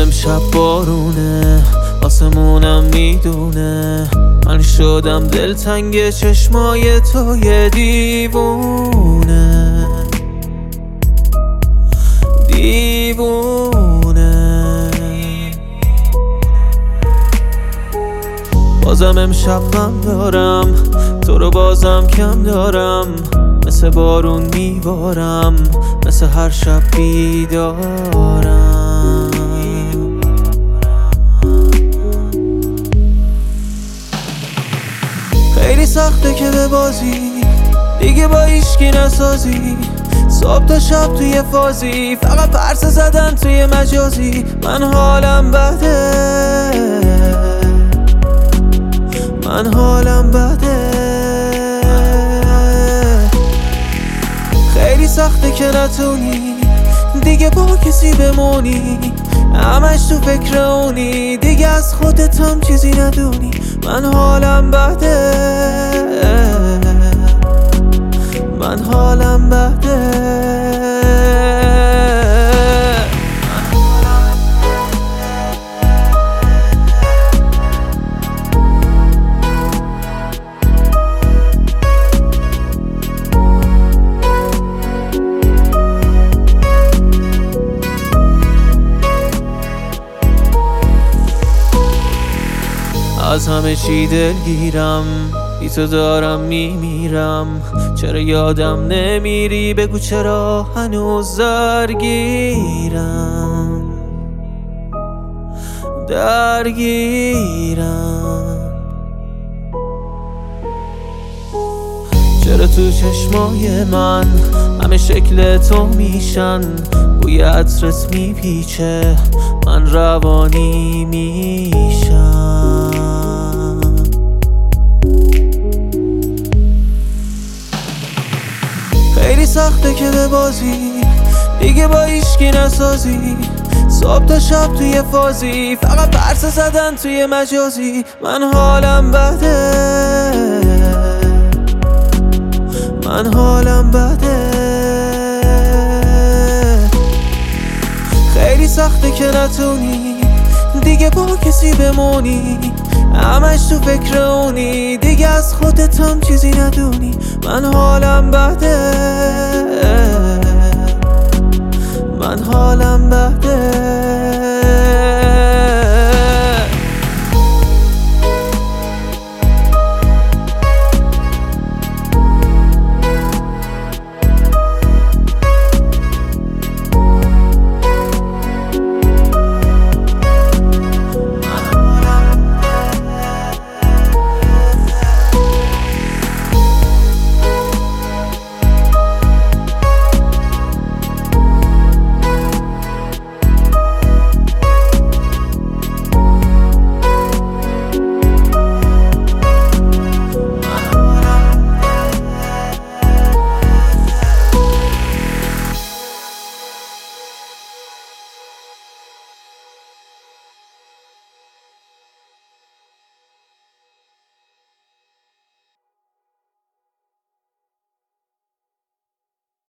امشب بارونه، آسمونم میدونه من شدم دلتنگ چشمای توی دیوونه بازم امشب غم دارم، تو رو بازم کم دارم، مثل بارون میبارم، مثل هر شب بیدارم. خیلی سخته که ببازی دیگه با هیچکی نسازی، صبح تا شب توی فازی، فقط پرسه زدن توی مجازی. من حالم بده خیلی سخته که نتونی دیگه با کسی بمونی، همش تو فکر اونی، دیگه از خودت هم چیزی ندونی. من حالم بده از همه چی دلگیرم، بی تو دارم میمیرم. چرا یادم نمیری؟ بگو چرا هنوز درگیرم. چرا تو چشمای من همه شکل تو میشن، بوی عطرت میپیچه من روانی میشم. خیلی سخته که ببازی دیگه با هیچکی نسازی، صبح تا شب توی فازی، فقط پرسه زدن توی مجازی. من حالم بده خیلی سخته که نتونی دیگه با کسی بمونی، همش تو فکر اونی، دیگه از خودت هم چیزی ندونی. من حالم بده